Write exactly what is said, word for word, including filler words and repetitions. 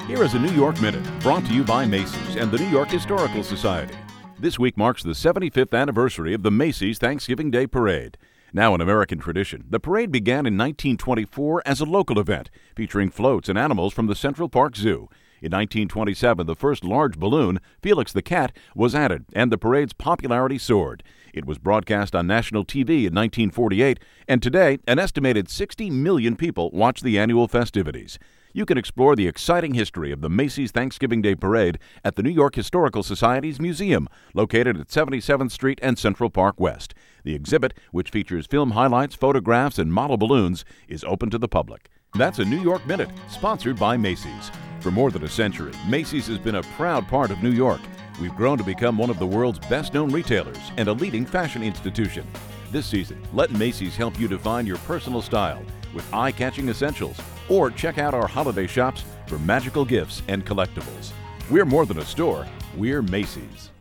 Here is a New York Minute, brought to you by Macy's and the New York Historical Society. This week marks the seventy-fifth anniversary of the Macy's Thanksgiving Day Parade. Now an American tradition, the parade began in nineteen twenty-four as a local event, featuring floats and animals from the Central Park Zoo. In nineteen twenty-seven, the first large balloon, Felix the Cat, was added, and the parade's popularity soared. It was broadcast on national T V in nineteen forty-eight, and today, an estimated sixty million people watch the annual festivities. You can explore the exciting history of the Macy's Thanksgiving Day Parade at the New York Historical Society's museum, located at seventy-seventh Street and Central Park West. The exhibit, which features film highlights, photographs, and model balloons, is open to the public. That's a New York Minute, sponsored by Macy's. For more than a century, Macy's has been a proud part of New York. We've grown to become one of the world's best-known retailers and a leading fashion institution. This season, let Macy's help you define your personal style with eye-catching essentials, or check out our holiday shops for magical gifts and collectibles. We're more than a store, we're Macy's.